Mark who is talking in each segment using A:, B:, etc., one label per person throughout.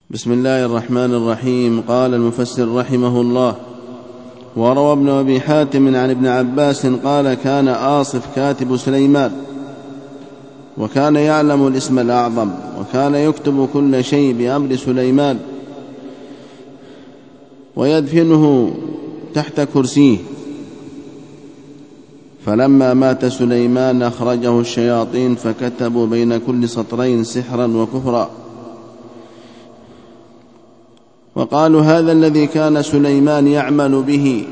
A: بسم الله الرحمن الرحيم. قال المفسر رحمه الله: وروى ابن أبي حاتم عن ابن عباس قال: كان آصف كاتب سليمان، وكان يعلم الاسم الأعظم، وكان يكتب كل شيء بأمر سليمان ويدفنه تحت كرسيه. فلما مات سليمان أخرجه الشياطين فكتبوا بين كل سطرين سحرا وكفرا، وقالوا: هذا الذي كان سليمان يعمل به.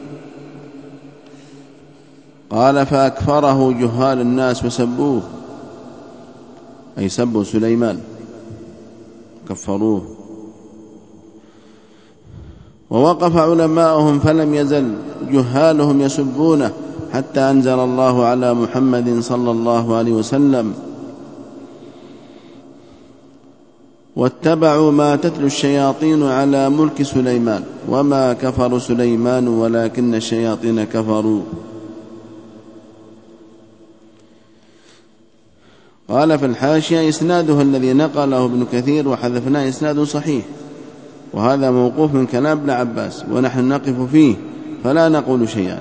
A: قال: فأكفره جهال الناس وسبوه، أي سبوا سليمان كفروه. ووقف علماؤهم فلم يزل جهالهم يسبونه حتى أنزل الله على محمد صلى الله عليه وسلم: واتبعوا ما تتلو الشياطين على ملك سليمان وما كفر سليمان ولكن الشياطين كفروا. قال في الحاشية: إسناده الذي نقله ابن كثير وحذفناه إسناد صحيح، وهذا موقوف من كلام ابن عباس، ونحن نقف فيه فلا نقول شيئا.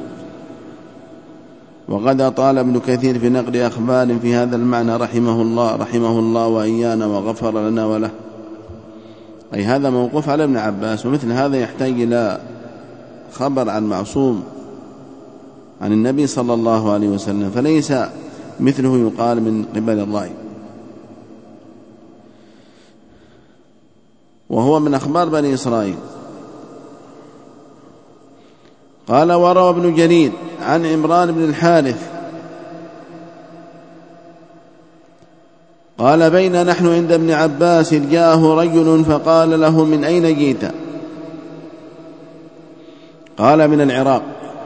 A: وقد أطال ابن كثير في نقل أخبار في هذا المعنى رحمه الله وإيانا وغفر لنا وله، أي هذا موقوف على ابن عباس، ومثل هذا يحتاج إلى خبر عن معصوم عن النبي صلى الله عليه وسلم، فليس مثله يقال من قبل الرأي، وهو من أخبار بني إسرائيل. قال: وروى ابن جرير عن عمران بن الحارث قال: بين نحن عند ابن عباس إذ جاءه رجل فقال له: من أين جئت؟ قال: من العراق.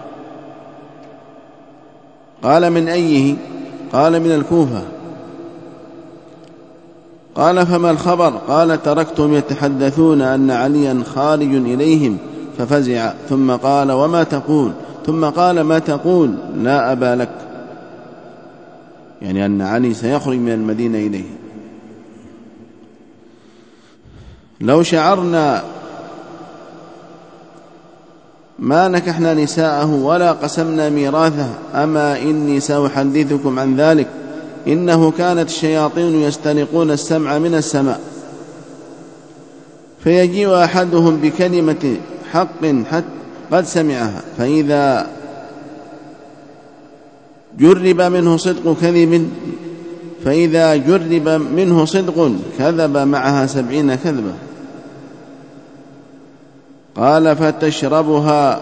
A: قال: من أيه؟ قال: من الكوفة. قال: فما الخبر؟ قال: تركتهم يتحدثون أن عليا خارج إليهم ففزع، ثم قال: وما تقول؟ ثم قال: ما تقول؟ لا أبا لك، يعني أن علي سيخرج من المدينة إليه. لو شعرنا ما نكحنا نساءه ولا قسمنا ميراثه، أما إني سأحدثكم عن ذلك. إنه كانت الشياطين يستنقون السمع من السماء، فيجيء أحدهم بكلمة حق قد سمعها، فإذا جرب منه صدق كذب معها 70 كذبة. قال: فتشربها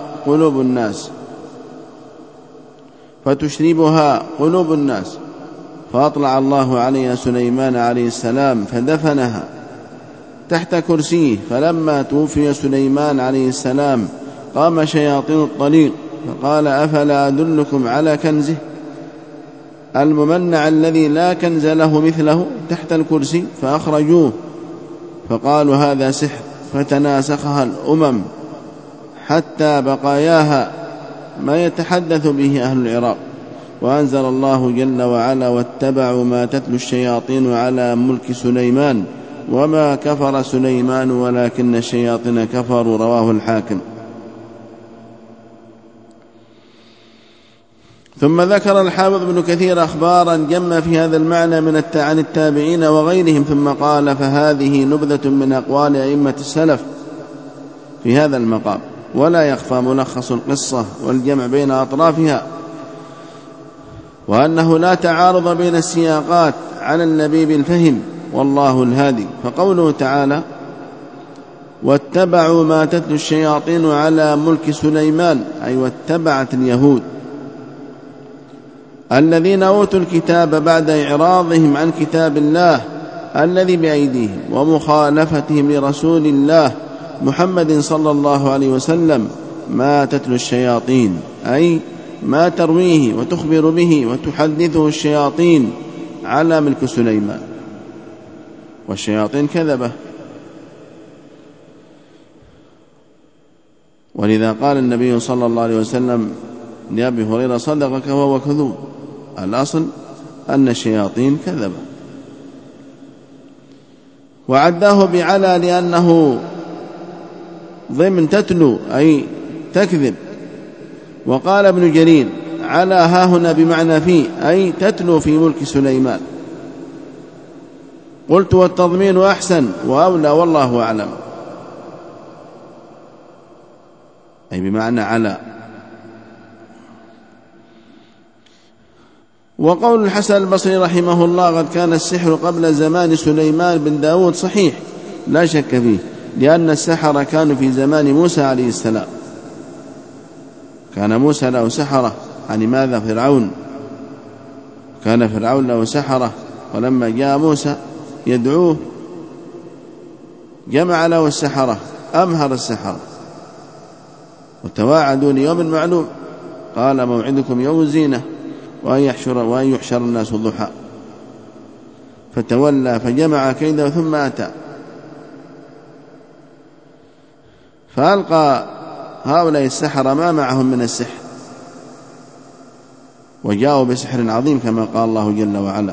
A: قلوب الناس. فأطلع الله عليها سليمان عليه السلام فدفنها تحت كرسيه. فلما توفي سليمان عليه السلام قام شياطين الطريق فقال: أفلا أدلكم على كنزه الممنع الذي لا كنز له مثله تحت الكرسي؟ فأخرجوه فقالوا: هذا سحر. فتناسخها الأمم حتى بقاياها ما يتحدث به أهل العراق. وأنزل الله جل وعلا: واتبعوا ما تتلو الشياطين على ملك سليمان وما كفر سليمان ولكن الشياطين كفروا. رواه الحاكم. ثم ذكر الحافظ ابن كثير أخبارا جمع في هذا المعنى عن التابعين وغيرهم، ثم قال: فهذه نبذة من أقوال أئمة السلف في هذا المقام، ولا يخفى ملخص القصة والجمع بين أطرافها، وأنه لا تعارض بين السياقات على النبي بالفهم، والله الهادي. فقوله تعالى: واتبعوا ما تتلو الشياطين على ملك سليمان، أي واتبعت اليهود الذين أوتوا الكتاب بعد إعراضهم عن كتاب الله الذي بأيديهم ومخالفتهم لرسول الله محمد صلى الله عليه وسلم ما تتلو الشياطين، أي ما ترويه وتخبر به وتحدثه الشياطين على ملك سليمان، والشياطين كذبة. ولذا قال النبي صلى الله عليه وسلم لأبي هريرة: صدقك وهو كذوب. الأصل أن الشياطين كذبة. وعداه بعلى لأنه ضمن تتلو أي تكذب. وقال ابن جرير على هاهنا بمعنى فيه أي تتلو في ملك سليمان. قلت والتضمين أحسن وأولى والله أعلم، أي بمعنى على. وقول الحسن البصري رحمه الله قد كان السحر قبل زمان سليمان بن داود صحيح لا شك فيه، لأن السحرة كانوا في زمان موسى عليه السلام، كان موسى له سحرة. يعني ماذا؟ فرعون، كان فرعون له سحرة، ولما جاء موسى يدعوه جمع له السحرة، أمهر السحرة، وتواعدوا ليوم معلوم، قال موعدكم يوم الزينة وأن يحشر الناس ضحى، فتولى فجمع كيده ثم أتى. فألقى هؤلاء السحرة ما معهم من السحر، وجاءوا بسحر عظيم كما قال الله جل وعلا.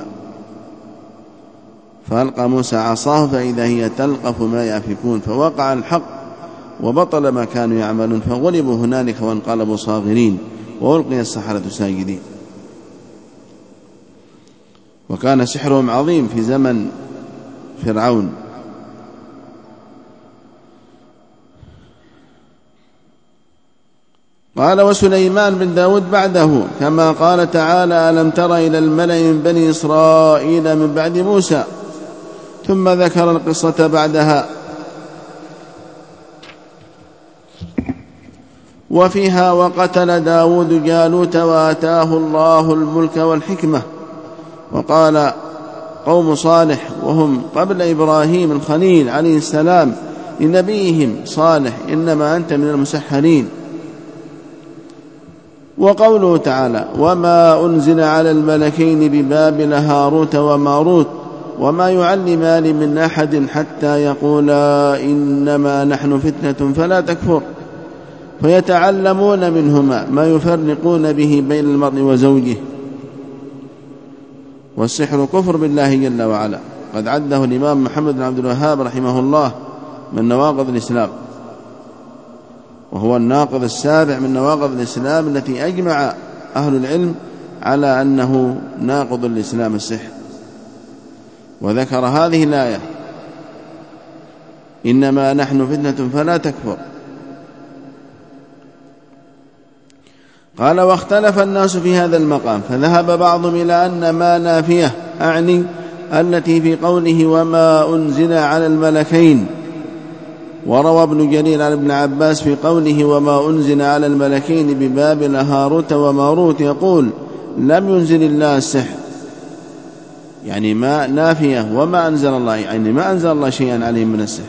A: فألقى موسى عصاه فإذا هي تلقف ما يأفكون، فوقع الحق وبطل ما كانوا يعملون، فغلبوا هنالك وانقلبوا صاغرين وألقي السحرة ساجدين. وكان سحرهم عظيم في زمن فرعون. قال وسليمان بن داود بعده، كما قال تعالى ألم تر إلى الملأ من بني إسرائيل من بعد موسى، ثم ذكر القصة بعدها. وفيها وقتل داود جالوت وآتاه الله الملك والحكمة. وقال قوم صالح وهم قبل إبراهيم الخليل عليه السلام لنبيهم صالح إنما أنت من المسحرين. وقوله تعالى وما أنزل على الملكين ببابل هاروت وماروت وما يعلمان من أحد حتى يقولا إنما نحن فتنة فلا تكفر، فيتعلمون منهما ما يفرقون به بين المرء وزوجه. والسحر كفر بالله جل وعلا، قد عده الإمام محمد بن عبد الوهاب رحمه الله من نواقض الإسلام، وهو الناقض السابع من نواقض الإسلام التي أجمع أهل العلم على أنه ناقض الإسلام السحر. وذكر هذه الآية إنما نحن فتنة فلا تكفر. قال واختلف الناس في هذا المقام، فذهب بعضهم إلى أن ما نافية أعني التي في قوله وما أنزل على الملكين. وروى ابن جرير عن ابن عباس في قوله وما أنزل على الملكين ببابل هاروت وماروت يقول لم ينزل الله السحر، يعني ما نافية، وما أنزل الله يعني ما أنزل الله شيئا عليهم من السحر.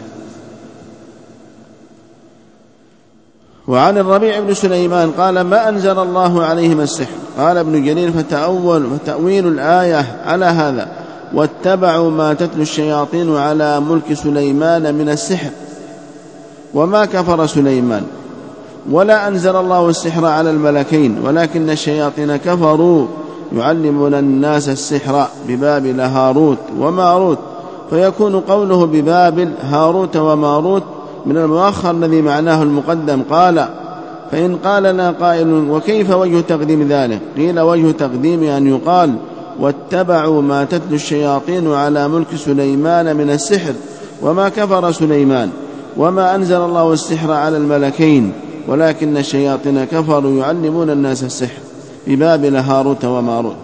A: وعن الربيع بن سليمان قال ما أنزل الله عليهم السحر. قال ابن جرير فتأويل الآية على هذا واتبعوا ما تتلو الشياطين على ملك سليمان من السحر، وما كفر سليمان ولا أنزل الله السحر على الملكين ولكن الشياطين كفروا يعلمون الناس السحر ببابل هاروت وماروت، فيكون قوله ببابل هاروت وماروت من المؤخر الذي معناه المقدم. قال فإن قال لنا قائل وكيف وجه تقديم ذلك؟ قيل وجه تقديم أن يقال واتبعوا ما تتلو الشياطين على ملك سليمان من السحر وما كفر سليمان وما أنزل الله السحر على الملكين ولكن الشياطين كفروا يعلمون الناس السحر ببابل هاروت وماروت،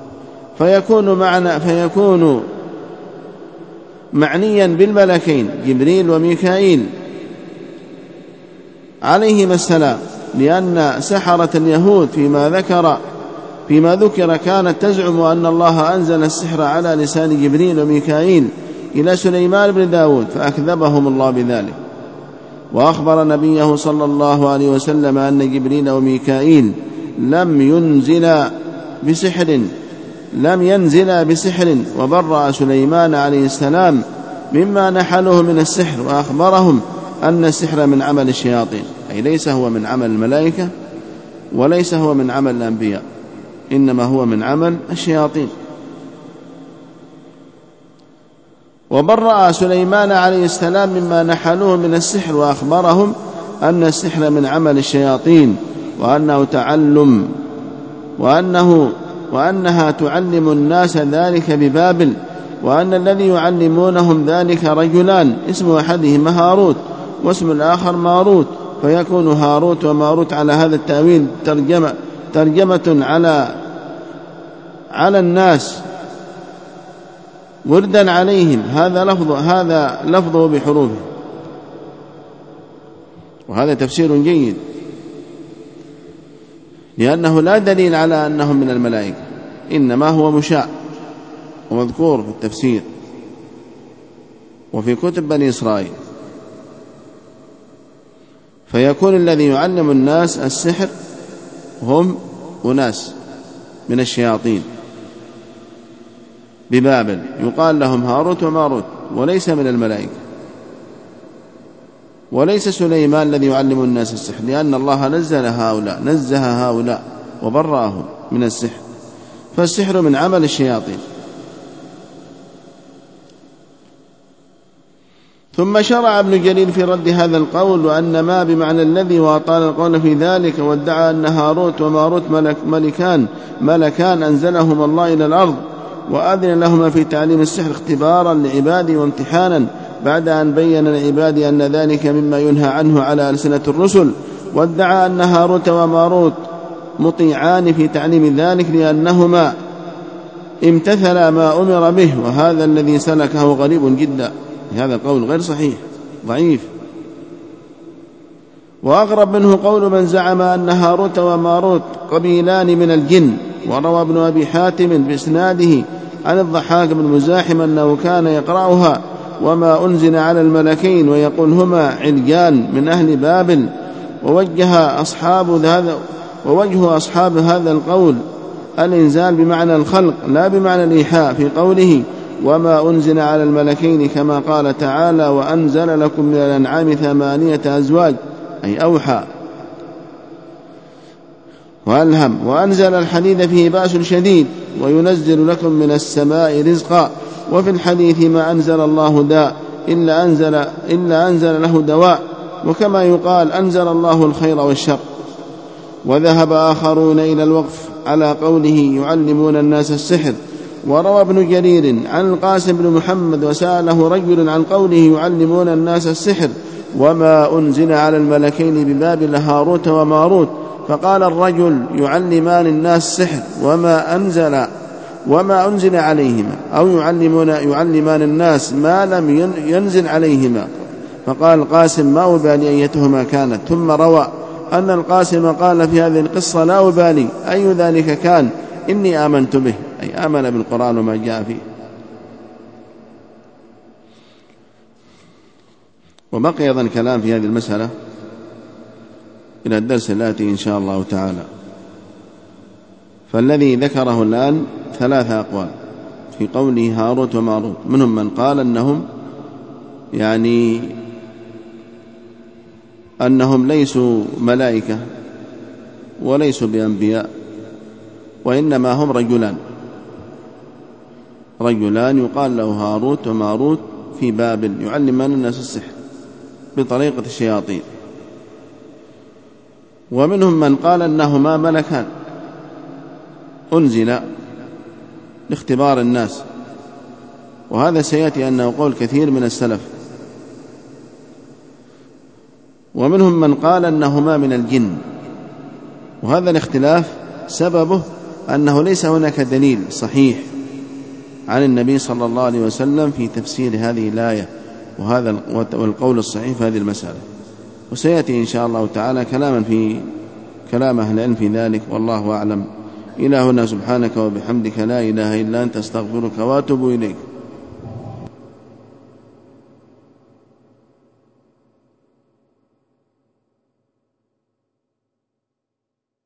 A: فيكون معنيا بالملكين جبريل وميكائيل عليهما السلام، لأن سحرة اليهود فيما ذكر كانت تزعم أن الله أنزل السحر على لسان جبريل وميكائيل إلى سليمان بن داود فأكذبهم الله بذلك. وأخبر نبيه صلى الله عليه وسلم أن جبريل وميكائيل لم ينزلا بسحر، وبرأ سليمان عليه السلام مما نحلوه من السحر، وأخبرهم أن السحر من عمل الشياطين، أي ليس هو من عمل الملائكة وليس هو من عمل الأنبياء، إنما هو من عمل الشياطين. وبرأ سليمان عليه السلام مما نحلوه من السحر، وأخبرهم أن السحر من عمل الشياطين، وأنه تعلم وأنها تعلم الناس ذلك ببابل، وأن الذي يعلمونهم ذلك رجلان، اسم أحدهما هاروت واسم الآخر ماروت، فيكون هاروت وماروت على هذا التأويل ترجمة على الناس وردا عليهم، هذا لفظه بحروفه. وهذا تفسير جيد، لأنه لا دليل على أنهم من الملائكة، إنما هو مشاع ومذكور في التفسير وفي كتب بني إسرائيل. فيكون الذي يعلم الناس السحر هم أناس من الشياطين ببابل، يقال لهم هاروت وماروت، وليس من الملائكة. وليس سليمان الذي يعلم الناس السحر، لأن الله نزه هؤلاء وبرأهم من السحر، فالسحر من عمل الشياطين. ثم شرع ابن جرير في رد هذا القول، وأن ما بمعنى الذي، وأطال القول في ذلك، وادعى أن هاروت وماروت ملكان أنزلهما الله إلى الأرض، وأذن لهما في تعليم السحر اختبارا لعباده وامتحانا، بعد أن بين العباد أن ذلك مما ينهى عنه على ألسنة الرسل. وادعى أن هاروت وماروت مطيعان في تعليم ذلك، لأنهما امتثلا ما أمر به، وهذا الذي سلكه غريب جدا. هذا القول غير صحيح، ضعيف. وأغرب منه قول من زعم أن هاروت وماروت قبيلان من الجن. وروى ابن أبي حاتم بإسناده عن الضحاك بن مزاحم أنه كان يقرأها وما أنزل على الملكين، ويقول هما عليان من أهل بابل. ووجه أصحاب هذا القول الإنزال بمعنى الخلق لا بمعنى الإيحاء، في قوله وما أنزل على الملكين، كما قال تعالى وأنزل لكم من الأنعام 8 أزواج، أي أوحى وألهم. وأنزل الحديد فيه بأس شديد، وينزل لكم من السماء رزقا. وفي الحديث ما أنزل الله داء إلا أنزل له دواء، وكما يقال أنزل الله الخير والشر. وذهب آخرون إلى الوقف على قوله يعلمون الناس السحر. وروى ابن جرير عن القاسم بن محمد وسأله رجل عن قوله يعلمون الناس السحر وما أنزل على الملكين ببابل هاروت وماروت، فقال الرجل يعلمان الناس السحر وما أنزل عليهما، أو يعلمان الناس ما لم ينزل عليهما. فقال القاسم ما أبالي أيتهما كانت. ثم روى أن القاسم قال في هذه القصة لا أبالي أي ذلك كان، إني آمنت به، أي آمن بالقرآن وما جاء فيه. وبقي أيضا كلام في هذه المسألة إلى الدرس الآتي إن شاء الله تعالى. فالذي ذكره الآن 3 أقوال في قوله هاروت وماروت. منهم من قال أنهم ليسوا ملائكة وليسوا بأنبياء، وإنما هم رجلان يقال له هاروت وماروت في بابل، يعلمان الناس السحر بطريقة الشياطين. ومنهم من قال أنهما ملكان أنزل لاختبار الناس، وهذا سيأتي أنه قول كثير من السلف. ومنهم من قال أنهما من الجن، وهذا الاختلاف سببه أنه ليس هناك دليل صحيح عن النبي صلى الله عليه وسلم في تفسير هذه الآية، وهذا والقول الصحيح في هذه المسألة. وسيأتي إن شاء الله تعالى كلام أهل العلم في ذلك، والله أعلم. إلى هنا سبحانك وبحمدك لا إله إلا أنت، استغفرك وأتوب إليك.